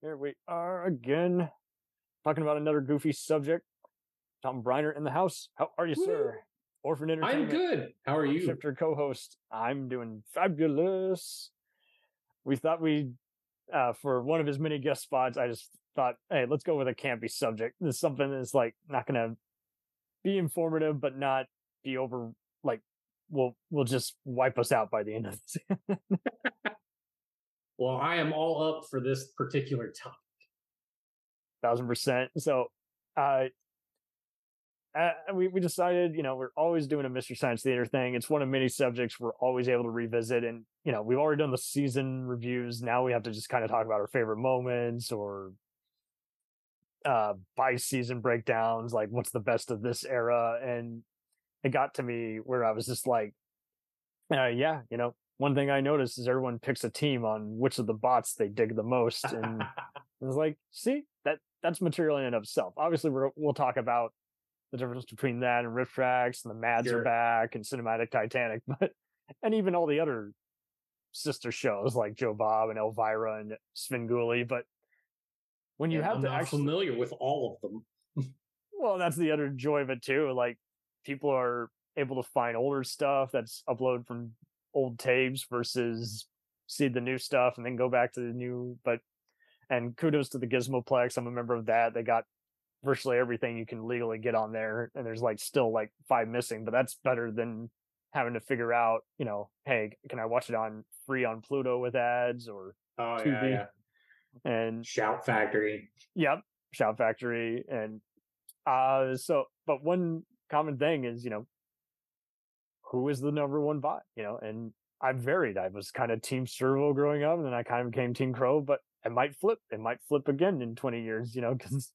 Here we are again, talking about another goofy subject. Tom Briner in the house. How are you, Woo! sir? Orphan I'm Entertainment. good. How are you? Shifter co-host. I'm doing fabulous. We thought for one of his many guest spots, I just thought, hey, let's go with a campy subject. This is something that's like not gonna be informative, but not be over like will just wipe us out by the end of this. Well, I am all up for this particular topic. 1000%. So, uh, we decided, we're always doing a Mystery Science Theater thing. It's one of many subjects we're always able to revisit. And, we've already done the season reviews. Now we have to just kind of talk about our favorite moments or by season breakdowns, like what's the best of this era. And it got to me where I was just like, one thing I noticed is everyone picks a team on which of the bots they dig the most. And I was like, see, that's material in and of itself. Obviously, we'll talk about the difference between that and Rift Tracks and the Mads Sure. are back and Cinematic Titanic, and even all the other sister shows like Joe Bob and Elvira and Svengoolie. But when you have I'm to not familiar with all of them. well, that's the other joy of it too. Like people are able to find older stuff that's uploaded from old tapes versus see the new stuff and then go back to the new. And kudos to the Gizmoplex. I'm a member of that. They got virtually everything you can legally get on there, and there's still 5 missing, but that's better than having to figure out, hey, can I watch it on free on Pluto with ads or Tubi? Yeah. And Shout Factory. Yep, Shout Factory. And but one common thing is, who is the number one bot? And I've varied. I was kind of Team Servo growing up, and then I kind of became Team Crow, but it might flip. It might flip again in 20 years, because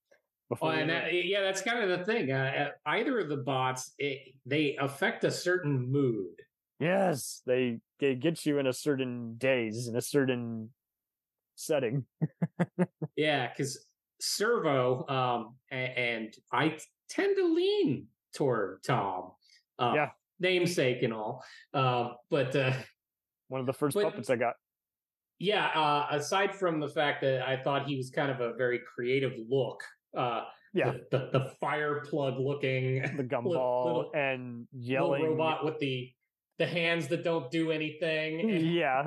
That's kind of the thing. Either of the bots, they affect a certain mood. Yes, they get you in a certain daze, in a certain setting. Yeah, because Servo, and I tend to lean toward Tom. Yeah. Namesake and all. But one of the first puppets I got. Yeah, aside from the fact that I thought he was kind of a very creative look. The fire plug looking, the gumball and yelling little robot with the hands that don't do anything. Yeah,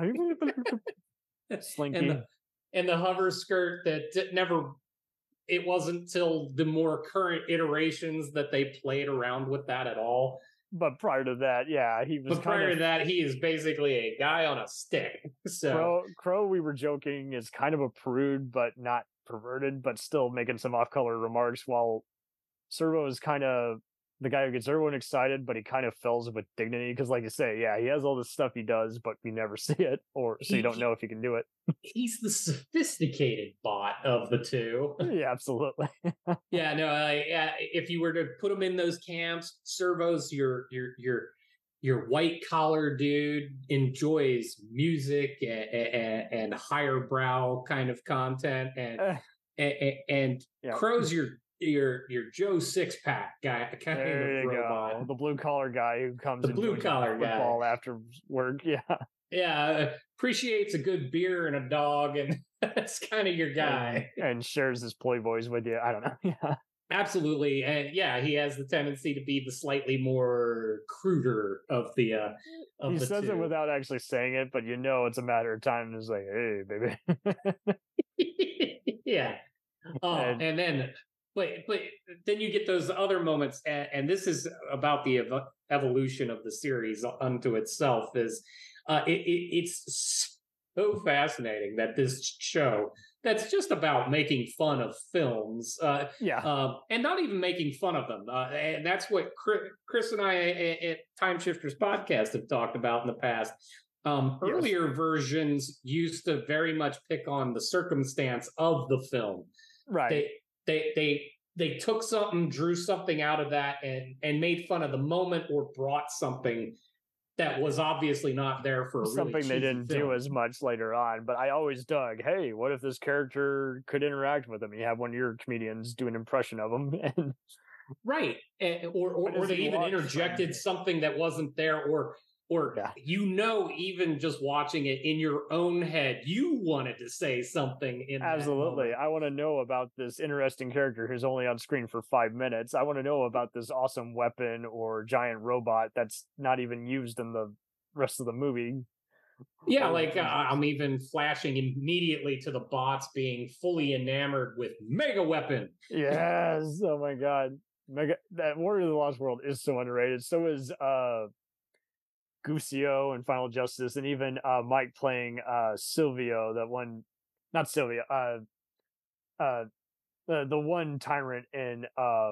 Slinky and the hover skirt that never. It wasn't till the more current iterations that they played around with that at all. But prior to that, yeah, he was. But prior to that, he is basically a guy on a stick. So Crow, we were joking, is kind of a prude, but not perverted, but still making some off-color remarks. While Servo is kind of the guy who gets everyone excited, but he kind of fills with dignity because, like you say, yeah, he has all this stuff he does, but we never see it, so you don't know if he can do it. He's the sophisticated bot of the two. Yeah, absolutely. If you were to put him in those camps, Servo's your white collar dude, enjoys music and higher brow kind of content, and Crow's your Joe Sixpack guy, kind there of robot. Go. The blue collar guy who comes the blue collar guy football after work. Yeah, appreciates a good beer and a dog, and that's kind of your guy. And shares his playboys with you. I don't know. Yeah, absolutely. And yeah, he has the tendency to be the slightly more cruder of the. He says it without actually saying it, but it's a matter of time. It's like, hey, baby. Yeah. And then. But then you get those other moments, and this is about the evolution of the series unto itself. It's so fascinating that this show that's just about making fun of films, and not even making fun of them, and that's what Chris and I at Time Shifters Podcast have talked about in the past. Earlier versions used to very much pick on the circumstance of the film, right? They took something, drew something out of that, and made fun of the moment or brought something that was obviously not there for something they didn't do as much later on. But I always dug, hey, what if this character could interact with him? You have one of your comedians do an impression of him, and right, or they even interjected something that wasn't there, or or even just watching it in your own head, you wanted to say something in absolutely. I want to know about this interesting character who's only on screen for 5 minutes. I want to know about this awesome weapon or giant robot that's not even used in the rest of the movie. Yeah, like I'm even flashing immediately to the bots being fully enamored with Mega Weapon. Yes. Oh my god. That Warrior of the Lost World is so underrated. So is Gucio and Final Justice, and even Mike playing Silvio, that one, not Silvio, the one tyrant in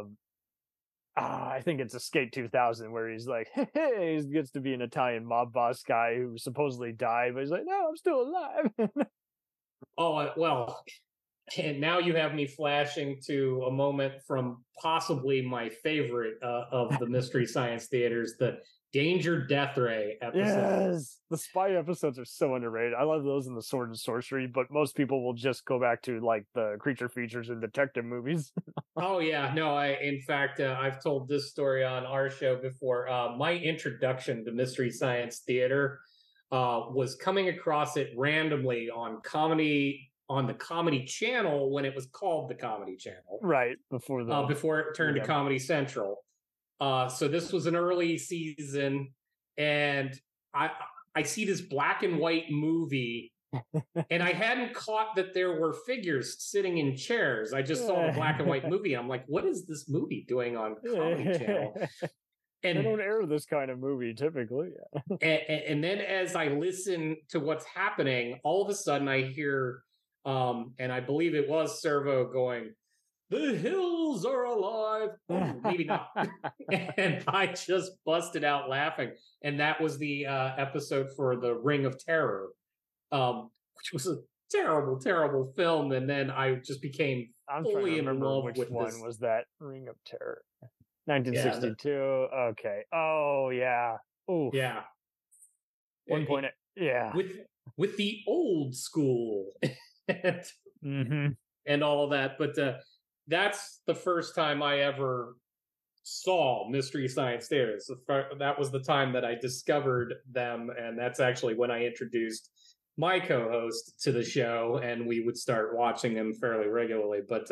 I think it's Escape 2000, where he's like, hey, he gets to be an Italian mob boss guy who supposedly died, but he's like, no, I'm still alive. Well, and now you have me flashing to a moment from possibly my favorite of the Mystery Science Theaters, the Danger Death Ray episode. Yes, the spy episodes are so underrated. I love those in the Sword and Sorcery, but most people will just go back to like the creature features and detective movies. Oh yeah, no. In fact, I've told this story on our show before. My introduction to Mystery Science Theater was coming across it randomly on the Comedy Channel when it was called the Comedy Channel, right before it turned to Comedy Central. So this was an early season, and I see this black and white movie, and I hadn't caught that there were figures sitting in chairs. I just saw the black and white movie. I'm like, what is this movie doing on Comedy Channel? And they don't air this kind of movie typically. And then as I listen to what's happening, all of a sudden I hear, and I believe it was Servo going, "The hills are alive." Oh, maybe not. And I just busted out laughing. And that was the episode for The Ring of Terror, which was a terrible, terrible film. And then I just became fully in love with one this. was that Ring of Terror. 1962. Yeah, okay. Oh yeah. Oof. Yeah. 1 point. Yeah. With the old school. And all that. But that's the first time I ever saw Mystery Science Theaters. That was the time that I discovered them, and that's actually when I introduced my co-host to the show, and we would start watching them fairly regularly. But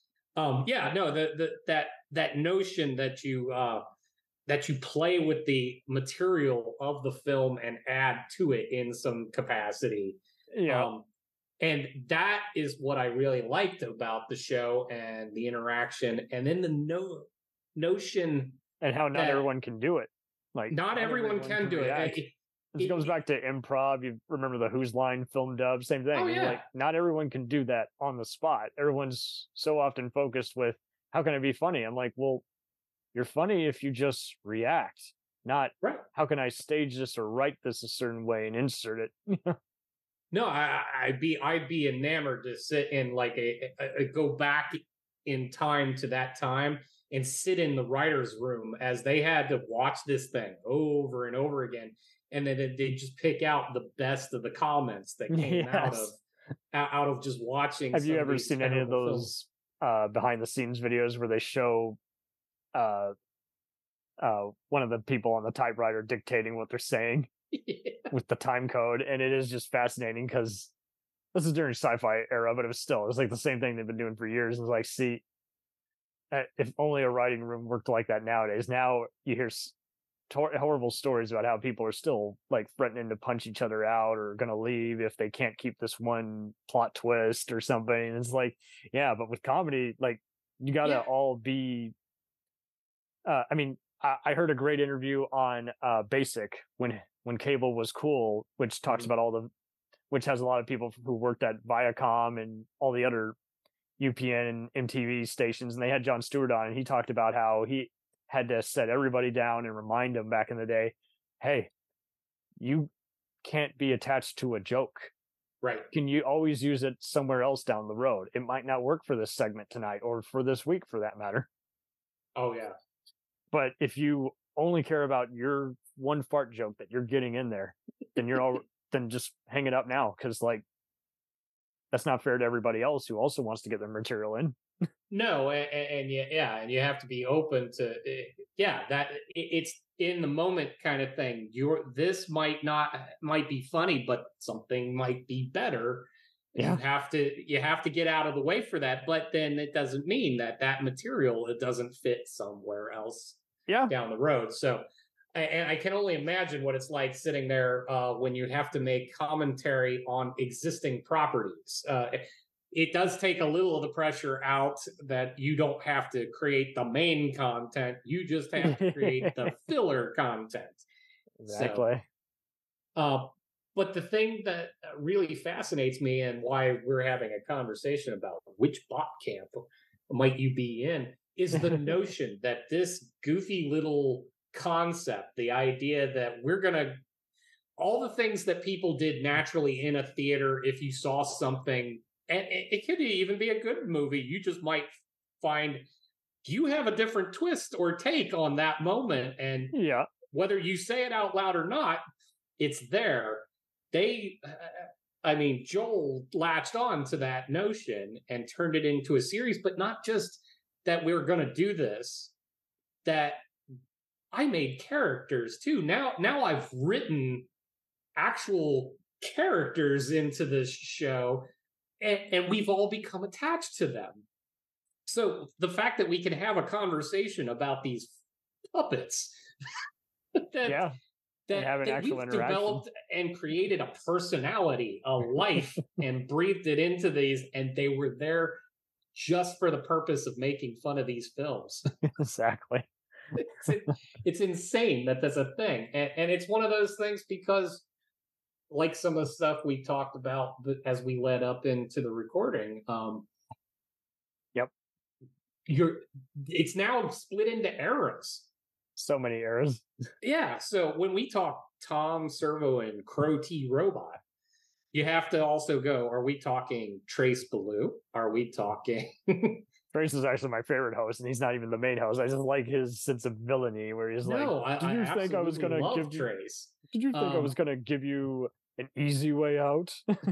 that notion that you play with the material of the film and add to it in some capacity. Yeah. And that is what I really liked about the show and the interaction, and then the notion and how not everyone can do it. Like not everyone can do it. This goes back to improv. You remember the Who's Line film dub? Same thing. Oh, yeah. Like not everyone can do that on the spot. Everyone's so often focused with how can I be funny? I'm like, well, you're funny if you just react, not how can I stage this or write this a certain way and insert it. No, I'd be enamored to sit in like a go back in time to that time and sit in the writer's room as they had to watch this thing over and over again, and then they just pick out the best of the comments that came out of just watching. Have you ever seen any of those behind the scenes videos where they show one of the people on the typewriter dictating what they're saying? With the time code, and it is just fascinating because this is during sci-fi era, but it was like the same thing they've been doing for years. It's like, see, if only a writing room worked like that nowadays. Now you hear horrible stories about how people are still like threatening to punch each other out or gonna leave if they can't keep this one plot twist or something. And it's like, yeah, but with comedy, like you gotta all be I heard a great interview on Basic when cable was cool, which talks about which has a lot of people who worked at Viacom and all the other UPN and MTV stations, and they had Jon Stewart on, and he talked about how he had to set everybody down and remind them back in the day, hey, you can't be attached to a joke. Right. Can you always use it somewhere else down the road? It might not work for this segment tonight or for this week for that matter. Oh, yeah. But if you only care about your one fart joke that you're getting in there, then then just hang it up now, because like that's not fair to everybody else who also wants to get their material in. No, and you have to be open to that. It's in the moment kind of thing. This might be funny, but something might be better. Yeah. You have to get out of the way for that. But then it doesn't mean that material, it doesn't fit somewhere else down the road. So, and I can only imagine what it's like sitting there when you have to make commentary on existing properties. It does take a little of the pressure out that you don't have to create the main content. You just have to create the filler content. Exactly. So, but the thing that really fascinates me and why we're having a conversation about which bot camp might you be in is the notion that this goofy little concept, the idea that we're going to, all the things that people did naturally in a theater, if you saw something, and it could even be a good movie, you just might find you have a different twist or take on that moment. And whether you say it out loud or not, it's there. Joel latched on to that notion and turned it into a series, but not just that we're going to do this, that I made characters too. Now I've written actual characters into this show, and we've all become attached to them. So the fact that we can have a conversation about these puppets that we've developed and created a personality, a life, and breathed it into these, and they were there just for the purpose of making fun of these films. Exactly. It's insane that that's a thing. And it's one of those things because, like some of the stuff we talked about as we led up into the recording, it's now split into eras. So many eras. Yeah. So when we talk Tom Servo and Crow T Robot, you have to also go, are we talking Trace Ballou? Are we talking... Trace is actually my favorite host, and he's not even the main host. I just like his sense of villainy where he's did you think I was going to give Trace? Did you think I was going to give you an easy way out?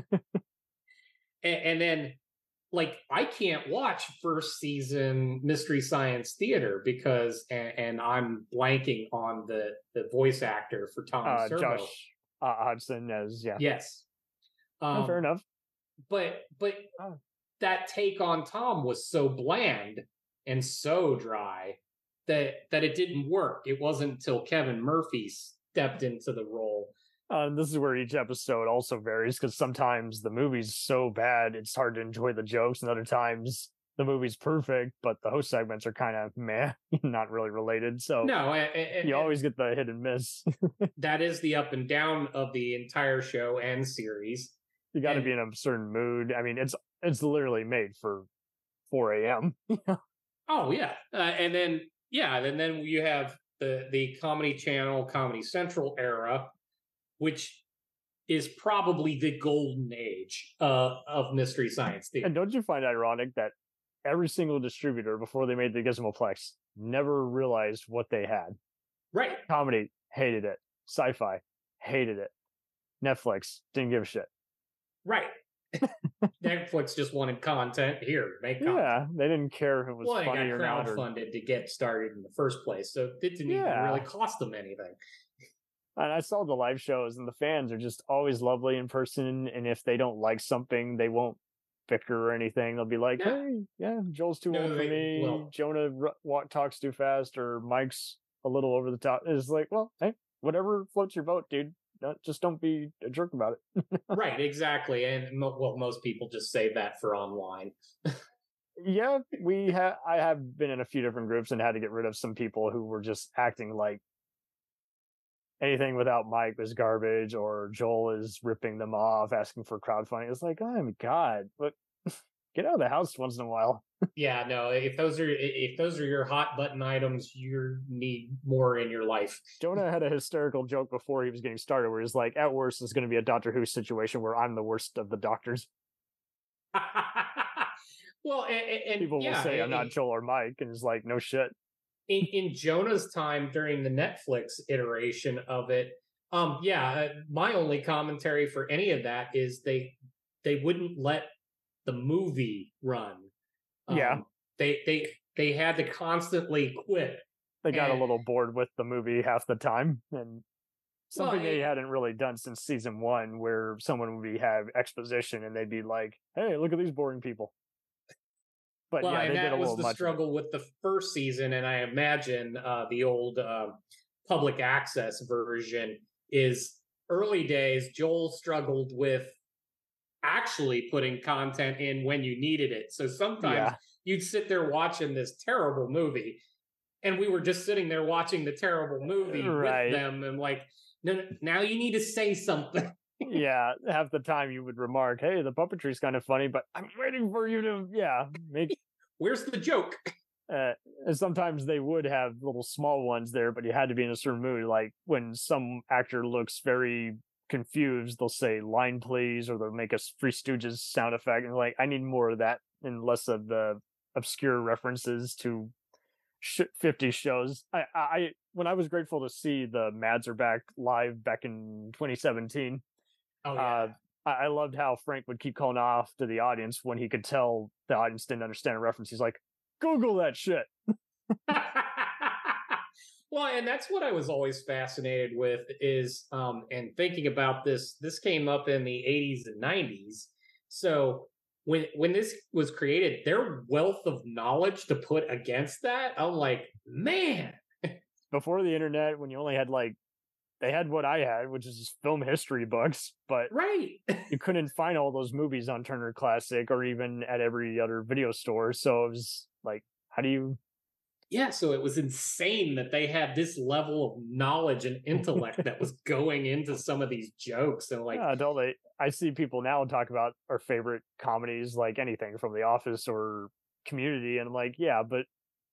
and then... like, I can't watch first season Mystery Science Theater because, and I'm blanking on the voice actor for Tom Servo. Josh Hudson as, Yes. Fair enough. But that take on Tom was so bland and so dry that it didn't work. It wasn't until Kevin Murphy stepped into the role. This is where each episode also varies because sometimes the movie's so bad it's hard to enjoy the jokes, and other times the movie's perfect, but the host segments are kind of meh, not really related. So you always get the hit and miss. That is the up and down of the entire show and series. You got to be in a certain mood. I mean, it's literally made for 4 a.m. Oh yeah, and then you have the Comedy Channel, Comedy Central era, which is probably the golden age of Mystery Science Theater. And don't you find ironic that every single distributor before they made the Gizmoplex never realized what they had? Right. Comedy hated it. Sci-fi hated it. Netflix didn't give a shit. Right. Netflix just wanted content. Here, make content. Yeah, they didn't care if it was funny or not. They got crowdfunded to get started in the first place, so it didn't even really cost them anything. And I saw the live shows, and the fans are just always lovely in person. And if they don't like something, they won't bicker or anything. They'll be like, "Hey, Joel's too old for me. Well, Jonah talks too fast, or Mike's a little over the top." It's like, well, hey, whatever floats your boat, dude. Just don't be a jerk about it. Right, exactly. And most people just say that for online. Yeah, I have been in a few different groups and had to get rid of some people who were just acting like anything without Mike was garbage, or Joel is ripping them off, asking for crowdfunding. It's like, oh my God, but get out of the house once in a while. Yeah, no, if those are your hot button items, you need more in your life. Jonah had a hysterical joke before he was getting started where he's like, at worst, it's going to be a Doctor Who situation where I'm the worst of the doctors. Well, and people will say I'm not Joel or Mike, and it's like, no shit. In Jonah's time during the Netflix iteration of it, my only commentary for any of that is they wouldn't let the movie run. They had to constantly quit they got a little bored with the movie half the time, and something they hadn't really done since season 1, where someone would have exposition and they'd be like, "Hey, look at these boring people." But well, yeah, and they did that a was little the much struggle with the first season, and I imagine the old public access version is early days. Joel struggled with actually putting content in when you needed it. So sometimes you'd sit there watching this terrible movie, and we were just sitting there watching the terrible movie with them, and like, no, now you need to say something. Yeah, half the time you would remark, "Hey, the puppetry's kind of funny, but I'm waiting for you to make." Where's the joke? And sometimes they would have little small ones there, but you had to be in a certain mood. Like when some actor looks very confused, they'll say "line please," or they'll make a Three Stooges sound effect, and like, I need more of that and less of the obscure references to 50 shows. I when I was grateful to see the Mads are back live back in 2017. Oh yeah. I loved how Frank would keep calling off to the audience when he could tell the audience didn't understand a reference. He's like, "Google that shit." Well, and that's what I was always fascinated with is and thinking about this came up in the 80s and 90s. So when this was created, their wealth of knowledge to put against that, I'm like, man. Before the internet, when you only had they had what I had, which is just film history books, but you couldn't find all those movies on Turner Classic or even at every other video store. So it was like, how do you? Yeah, so it was insane that they had this level of knowledge and intellect that was going into some of these jokes. And like, I see people now talk about our favorite comedies, like anything from The Office or Community, and I'm like, yeah, but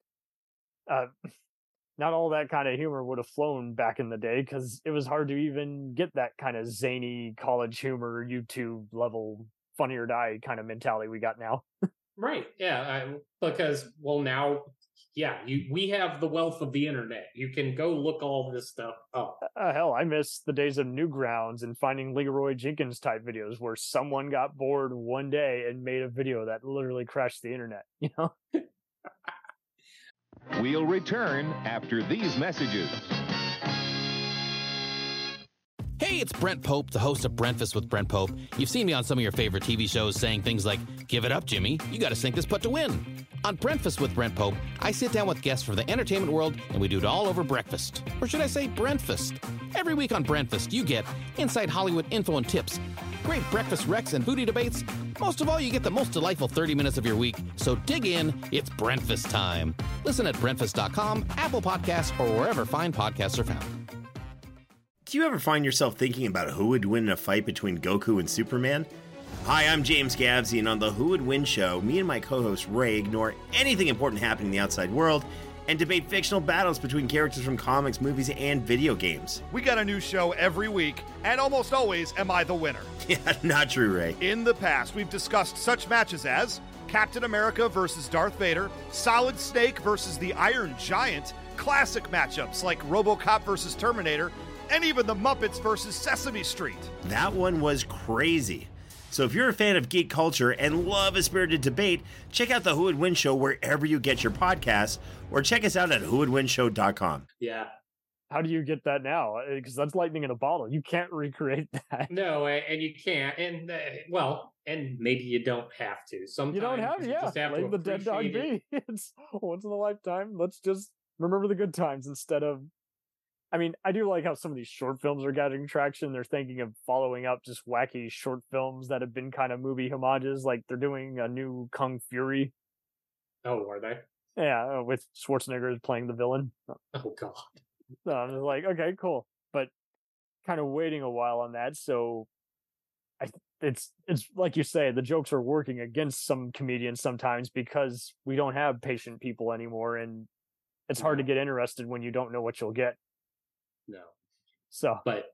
not all that kind of humor would have flown back in the day because it was hard to even get that kind of zany college humor, YouTube level, Funny or Die kind of mentality we got now. Right? Yeah, because now. Yeah, we have the wealth of the internet. You can go look all this stuff up. Hell, I miss the days of Newgrounds and finding Leroy Jenkins type videos where someone got bored one day and made a video that literally crashed the internet, you know? We'll return after these messages. Hey, it's Brent Pope, the host of Breakfast with Brent Pope. You've seen me on some of your favorite TV shows saying things like, "Give it up, Jimmy. You got to sink this putt to win." On Breakfast with Brent Pope, I sit down with guests from the entertainment world, and we do it all over breakfast. Or should I say Brentfast? Every week on Brentfast, you get inside Hollywood info and tips, great breakfast recs and booty debates. Most of all, you get the most delightful 30 minutes of your week. So dig in. It's Brentfast time. Listen at Brentfast.com, Apple Podcasts, or wherever fine podcasts are found. Do you ever find yourself thinking about who would win in a fight between Goku and Superman? Hi, I'm James Gavsey, and on the Who Would Win show, me and my co-host Ray ignore anything important happening in the outside world and debate fictional battles between characters from comics, movies, and video games. We got a new show every week, and almost always am I the winner. Yeah, not true, Ray. In the past, we've discussed such matches as Captain America versus Darth Vader, Solid Snake versus the Iron Giant, classic matchups like RoboCop versus Terminator, and even the Muppets versus Sesame Street. That one was crazy. So if you're a fan of geek culture and love a spirited debate, check out the Who Would Win show wherever you get your podcasts, or check us out at whowouldwinshow.com. Yeah. How do you get that now? Because that's lightning in a bottle. You can't recreate that. No, and you can't. And and maybe you don't have to. Sometimes you don't have, just have to the dead dog be. It's once in a lifetime. Let's just remember the good times instead of. I mean, I do like how some of these short films are getting traction. They're thinking of following up just wacky short films that have been kind of movie homages. Like they're doing a new Kung Fury. Oh, are they? Yeah, with Schwarzenegger playing the villain. Oh, God. So I'm just like, okay, cool. But kind of waiting a while on that. So it's like you say, the jokes are working against some comedians sometimes because we don't have patient people anymore. And it's hard to get interested when you don't know what you'll get. No. So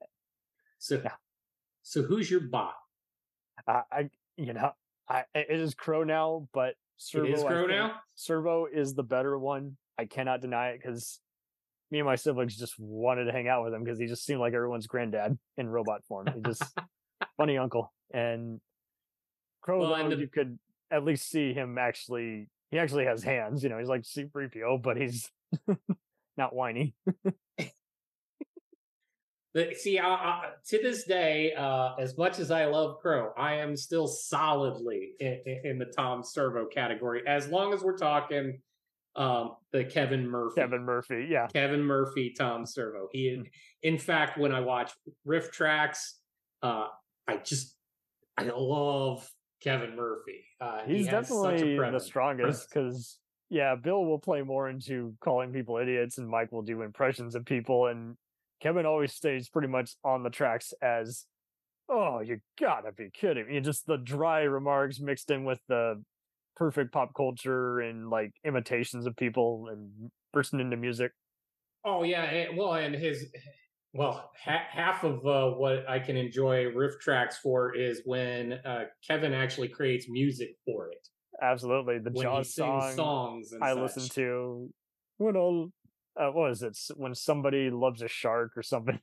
who's your bot? It is Crow now, but Servo, it is Crow now? Servo is the better one. I cannot deny it because me and my siblings just wanted to hang out with him because he just seemed like everyone's granddad in robot form. He just funny uncle. And Crow, you could at least see him he actually has hands. You know, he's like C-3PO, but he's not whiny. See, to this day, as much as I love Crow, I am still solidly in the Tom Servo category. As long as we're talking the Kevin Murphy. Kevin Murphy, Tom Servo. In fact, when I watch Riff Tracks, I love Kevin Murphy. He's definitely the strongest because, Bill will play more into calling people idiots, and Mike will do impressions of people, and Kevin always stays pretty much on the tracks as, "Oh, you gotta be kidding me!" Just the dry remarks mixed in with the perfect pop culture and like imitations of people and bursting into music. Oh yeah, and half of what I can enjoy Riff Tracks for is when Kevin actually creates music for it. Absolutely, the Jaws songs I listen to when all. What is it? When somebody loves a shark or something.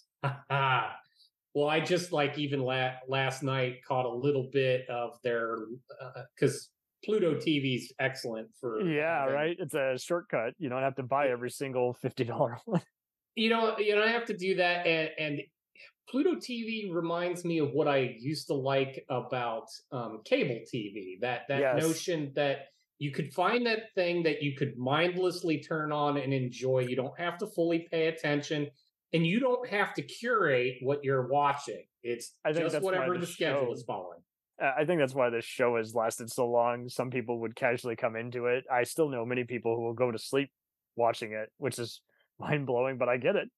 Well, I just even last night caught a little bit of their because Pluto TV's excellent for right. It's a shortcut. You don't have to buy every single $50 one. You don't have to do that, and Pluto TV reminds me of what I used to like about cable TV. That notion that you could find that thing that you could mindlessly turn on and enjoy. You don't have to fully pay attention, and you don't have to curate what you're watching. It's just whatever the schedule is following. I think that's why this show has lasted so long. Some people would casually come into it. I still know many people who will go to sleep watching it, which is mind-blowing, but I get it.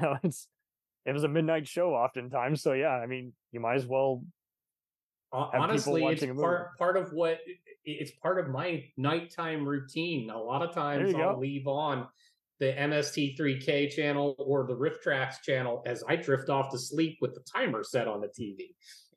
It was a midnight show oftentimes, so I mean, you might as well honestly, it's part of what it's part of my nighttime routine. A lot of times I'll leave on the MST3K channel or the Riff Tracks channel as I drift off to sleep with the timer set on the TV.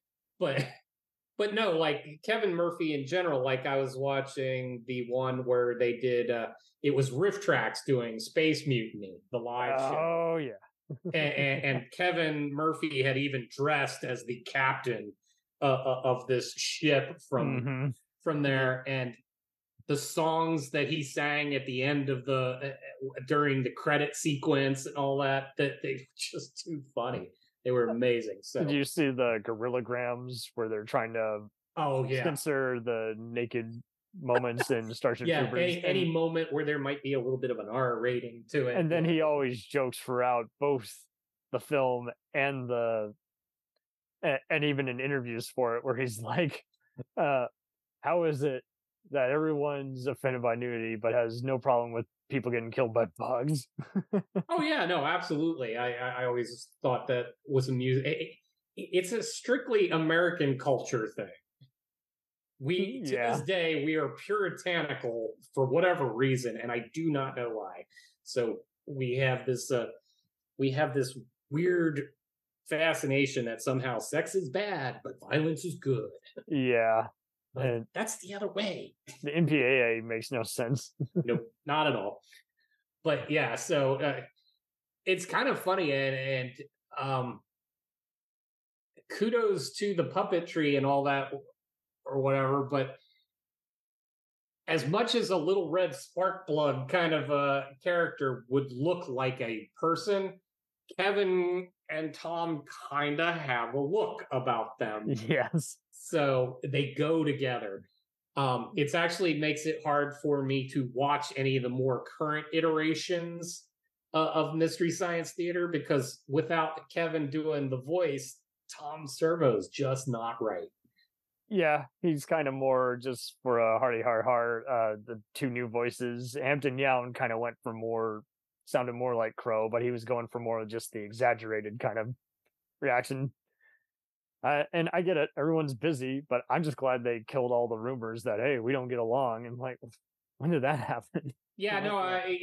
But no, like Kevin Murphy in general, like I was watching the one where they did it was Riff Tracks doing Space Mutiny, the live show. Oh yeah. and Kevin Murphy had even dressed as the captain of this ship from there, and the songs that he sang at the end of the during the credit sequence and all that they were just too funny. They were amazing. So did you see the Gorillograms where they're trying to censor the naked moments in Starship Troopers? Any moment where there might be a little bit of an R rating to it. And then he always jokes throughout both the film and and even in interviews for it, where he's like, how is it that everyone's offended by nudity but has no problem with people getting killed by bugs? Oh yeah, no, absolutely. I always thought that was amusing. It's a strictly American culture thing. We to this day we are puritanical for whatever reason, and I do not know why. So we have this weird fascination that somehow sex is bad but violence is good. Yeah. And that's the other way. The MPAA makes no sense. Nope, not at all. But yeah, so it's kind of funny, and kudos to the puppetry and all that or whatever, but as much as a little red spark plug kind of a character would look like a person, Kevin and Tom kind of have a look about them. Yes. So they go together. It's actually makes it hard for me to watch any of the more current iterations of Mystery Science Theater, because without Kevin doing the voice, Tom Servo's just not right. Yeah, he's kind of more just for a hearty har. The two new voices. Hampton Yount kind of went for sounded more like Crow, but he was going for more of just the exaggerated kind of reaction. And I get it, everyone's busy, but I'm just glad they killed all the rumors that, hey, we don't get along. And like, when did that happen? Yeah, no,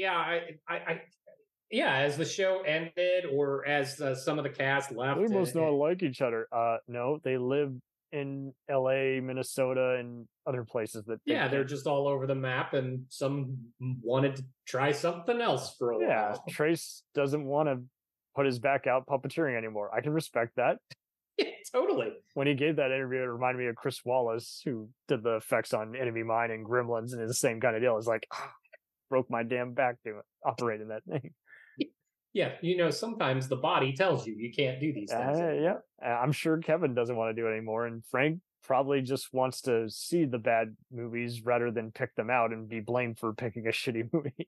as the show ended, or as some of the cast left, they must not like each other. No, they live in LA, Minnesota, and other places that they're just all over the map, and some wanted to try something else for a while. Yeah, Trace doesn't want to put his back out puppeteering anymore. I can respect that. Yeah, totally. When he gave that interview, it reminded me of Chris Wallace, who did the effects on Enemy Mine and Gremlins, and it's the same kind of deal. It's like, broke my damn back doing operating that thing. Yeah, sometimes the body tells you can't do these things. Yeah, I'm sure Kevin doesn't want to do it anymore, and Frank probably just wants to see the bad movies rather than pick them out and be blamed for picking a shitty movie.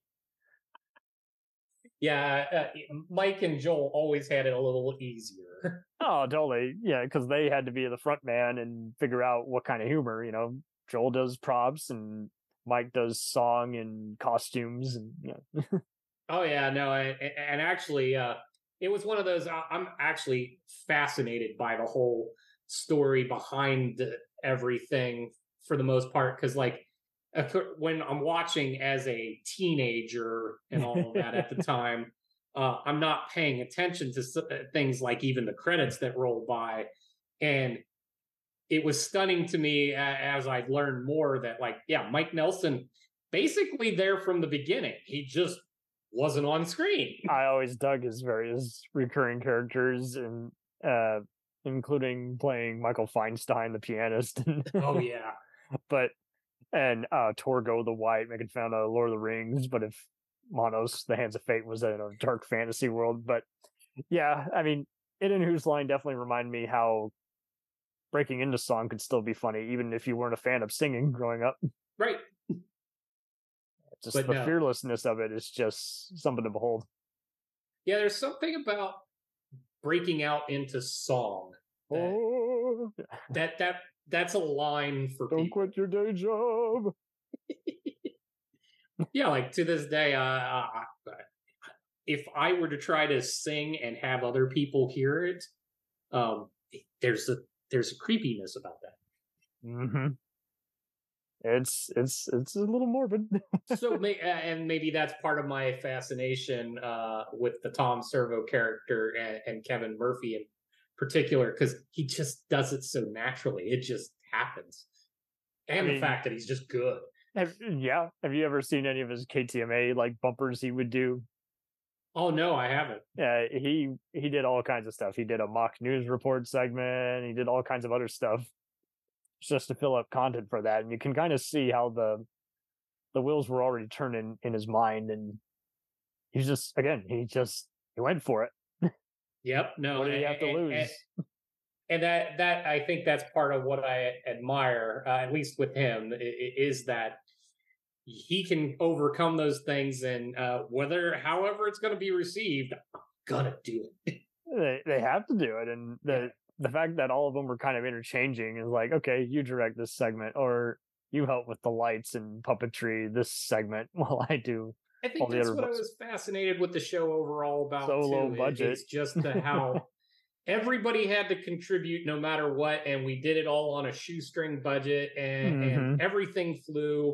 Yeah, Mike and Joel always had it a little easier. Oh, totally. Yeah, because they had to be the front man and figure out what kind of humor. Joel does props and Mike does song and costumes, and Oh yeah, no, and actually, it was one of those. I'm actually fascinated by the whole story behind everything for the most part, because when I'm watching as a teenager and all of that at the time, I'm not paying attention to things like even the credits that roll by, and it was stunning to me as I learned more that Mike Nelson basically there from the beginning. He just wasn't on screen. I always dug his various recurring characters, and including playing Michael Feinstein, the pianist. Oh yeah, and Torgo the White, making fun of Lord of the Rings. But if Monos, the Hands of Fate, was in a dark fantasy world, but yeah, I mean, It and Whose Line definitely reminded me how breaking into song could still be funny, even if you weren't a fan of singing growing up. Right. Just but the fearlessness of it is just something to behold. Yeah, there's something about breaking out into song. That's a line for Don't people. Quit your day job. Yeah, to this day, if I were to try to sing and have other people hear it, there's a creepiness about that. Mm-hmm. It's a little morbid. So, and maybe that's part of my fascination with the Tom Servo character and Kevin Murphy in particular, because he just does it so naturally. It just happens. And the fact that he's just good. Have you ever seen any of his KTMA bumpers he would do? Oh no, I haven't. Yeah, he did all kinds of stuff. He did a mock news report segment. He did all kinds of other stuff just to fill up content for that, and you can kind of see how the wheels were already turning in his mind, and he went for it. Yep. No. What did he have to lose? And that I think that's part of what I admire, at least with him, is that he can overcome those things, and however it's going to be received, I'm gonna do it. They have to do it, and the fact that all of them were kind of interchanging is okay, you direct this segment, or you help with the lights and puppetry this segment while I do. I think that's what I was fascinated with the show overall about. So low budget. It's just how everybody had to contribute no matter what, and we did it all on a shoestring budget, and everything flew.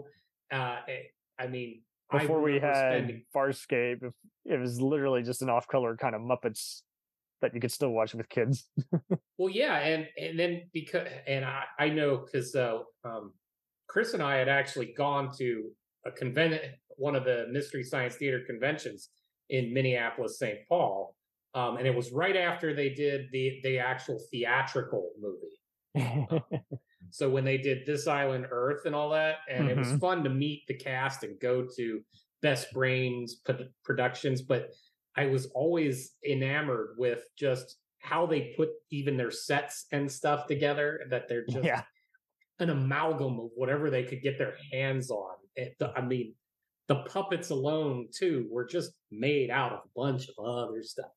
Before we had Farscape, it was literally just an off-color kind of Muppets that you could still watch with kids. Well, yeah, and then I know because Chris and I had actually gone to a one of the Mystery Science Theater conventions in Minneapolis, St. Paul, and it was right after they did the actual theatrical movie. So when they did This Island Earth and all that, and it was fun to meet the cast and go to Best Brains Productions, but I was always enamored with just how they put even their sets and stuff together, that they're just an amalgam of whatever they could get their hands on. The puppets alone, too, were just made out of a bunch of other stuff.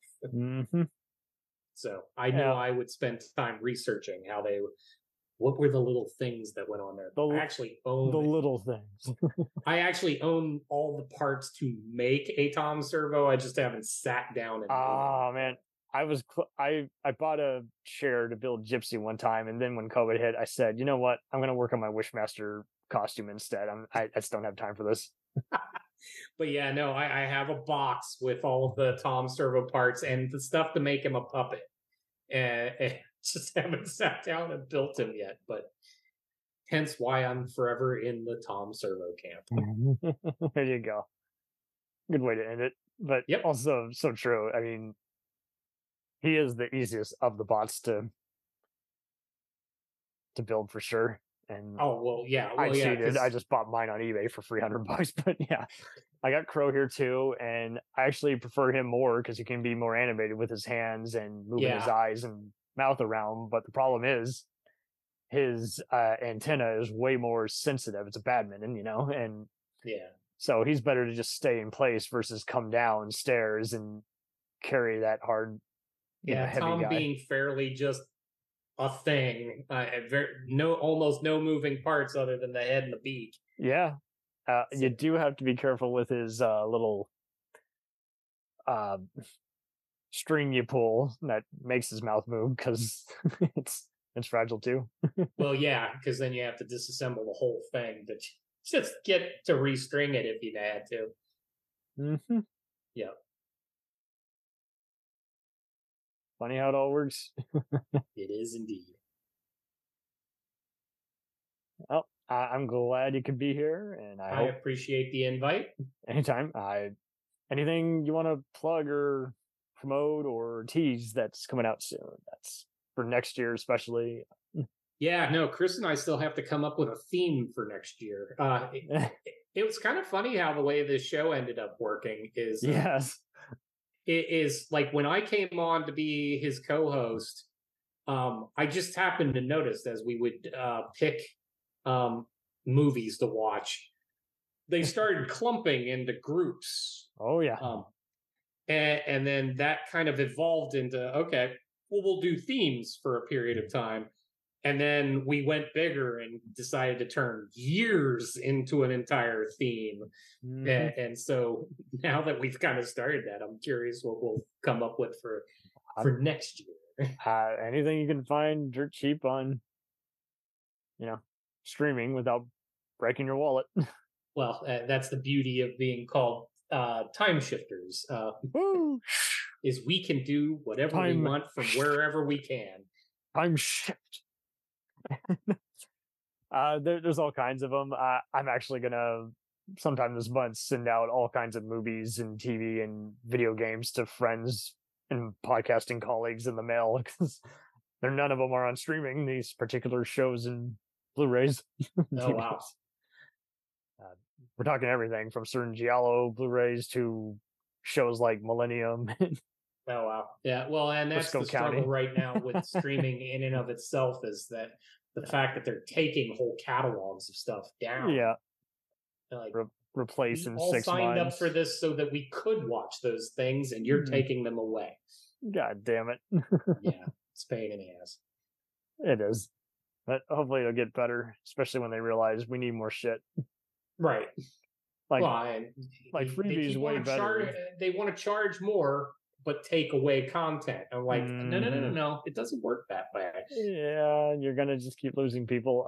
So I knew I would spend time researching what were the little things that went on there. I actually own the little things. I actually own all the parts to make a Tom Servo. I just haven't sat down and. Oh man, I bought a chair to build Gypsy one time, and then when COVID hit, I said, you know what, I'm going to work on my Wishmaster costume instead. I just don't have time for this. But yeah, no, I have a box with all of the Tom Servo parts and the stuff to make him a puppet. And just haven't sat down and built him yet, but hence why I'm forever in the Tom Servo camp. There you go. Good way to end it, but also so true. I mean, he is the easiest of the bots to build for sure. And I cheated. I just bought mine on eBay for $300, but yeah, I got Crow here too, and I actually prefer him more because he can be more animated with his hands and moving his eyes and mouth around. But the problem is his antenna is way more sensitive. It's a badminton, and so he's better to just stay in place versus come down stairs and carry that hard. Heavy Tom guy. being fairly just a thing, almost no moving parts other than the head and the beak. Yeah, you do have to be careful with his little string you pull that makes his mouth move because it's fragile too. Well, yeah, because then you have to disassemble the whole thing to just get to restring it if you had to. Mm-hmm. Yeah. Funny how it all works. It is indeed. Well, I'm glad you could be here, and I hope appreciate the invite. Anytime. Anything you want to plug or promote or tease that's coming out soon? That's for next year, especially. Yeah, no, Chris and I still have to come up with a theme for next year. It was kind of funny how the way this show ended up working is. Yes. It is like when I came on to be his co-host, I just happened to notice as we would pick movies to watch, they started clumping into groups. Oh, yeah. And then that kind of evolved into, okay, well, we'll do themes for a period of time. And then we went bigger and decided to turn years into an entire theme. Mm-hmm. And so now that we've kind of started that, I'm curious what we'll come up with for next year. Anything you can find dirt cheap on, streaming without breaking your wallet. Well, that's the beauty of being called time shifters. Is we can do whatever we want from wherever we can. Time shift. There's all kinds of them. I'm actually gonna sometime this month send out all kinds of movies and TV and video games to friends and podcasting colleagues in the mail because none of them are on streaming. These particular shows and Blu-rays. Oh wow! We're talking everything from certain Giallo Blu-rays to shows like Millennium. Oh wow! Yeah, well, and that's the struggle right now with streaming in and of itself is that the fact that they're taking whole catalogs of stuff down. Yeah, like replace in 6 months. Signed up for this so that we could watch those things, and you're taking them away. God damn it! Yeah, it's a pain in the ass. It is, but hopefully it'll get better, especially when they realize we need more shit. Right. Like Freevie's way better. They want to charge more, but take away content. I'm like, no. It doesn't work that way. Yeah, you're gonna just keep losing people.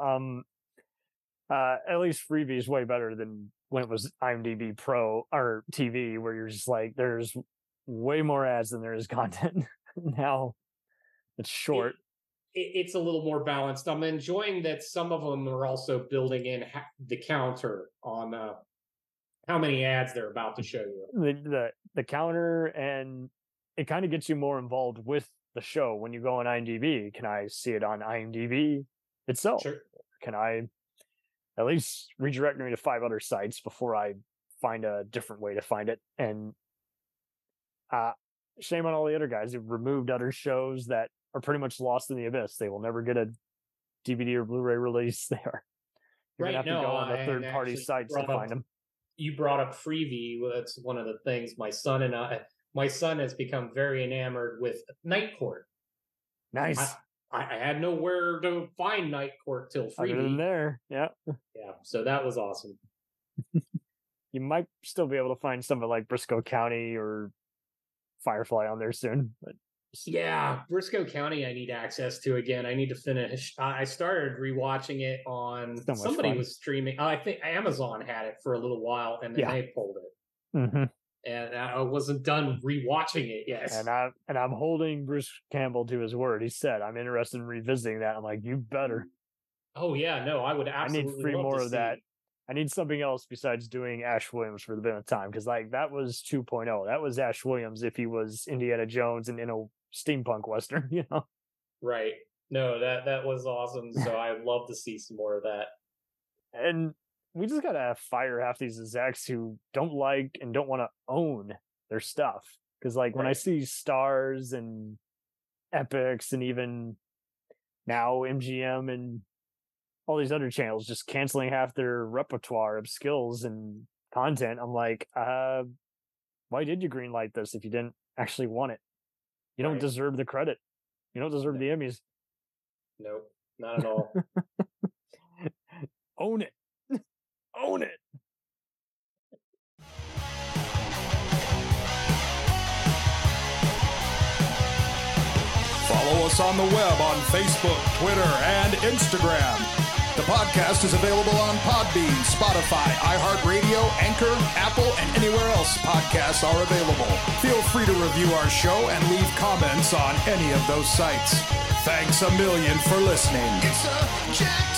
At least Freevee is way better than when it was IMDb Pro or TV, where you're just like, there's way more ads than there is content. Now it's short. It's a little more balanced. I'm enjoying that some of them are also building in the counter on how many ads they're about to show you. The counter, and it kind of gets you more involved with the show when you go on IMDb. Can I see it on IMDb itself? Sure. Can I at least redirect me to 5 other sites before I find a different way to find it? And shame on all the other guys who've removed other shows that are pretty much lost in the abyss. They will never get a DVD or Blu-ray release. You're gonna have to go on the third-party sites to find them. You brought up Freevee. Well, that's one of the things my son has become very enamored with Night Court. Nice. I had nowhere to find Night Court till Freevee. Other than there, yeah. Yeah, so that was awesome. You might still be able to find something like Briscoe County or Firefly on there soon, but yeah, Briscoe County I need access to again. I need to finish. I started rewatching it on somebody was streaming. I think Amazon had it for a little while, and then they pulled it. Mm-hmm. And I wasn't done rewatching it yet. And I'm holding Bruce Campbell to his word. He said, "I'm interested in revisiting that." I'm like, "You better." Oh yeah, no, I would absolutely. I need 3 more of that. I need something else besides doing Ash Williams for the bit of time, because that was 2.0. That was Ash Williams if he was Indiana Jones and in a steampunk western, Right. No, that was awesome. So I'd love to see some more of that. And we just gotta fire half these execs who don't like and don't want to own their stuff. Because like when I see Stars and Epics and even now MGM and all these other channels just canceling half their repertoire of skills and content, I'm like, why did you greenlight this if you didn't actually want it? You don't deserve the credit. You don't deserve the Emmys. Nope, not at all. Own it. Own it. Follow us on the web on Facebook, Twitter, and Instagram. The podcast is available on Podbean, Spotify, iHeartRadio, Anchor, Apple, and anywhere else podcasts are available. Feel free to review our show and leave comments on any of those sites. Thanks a million for listening. It's a Jack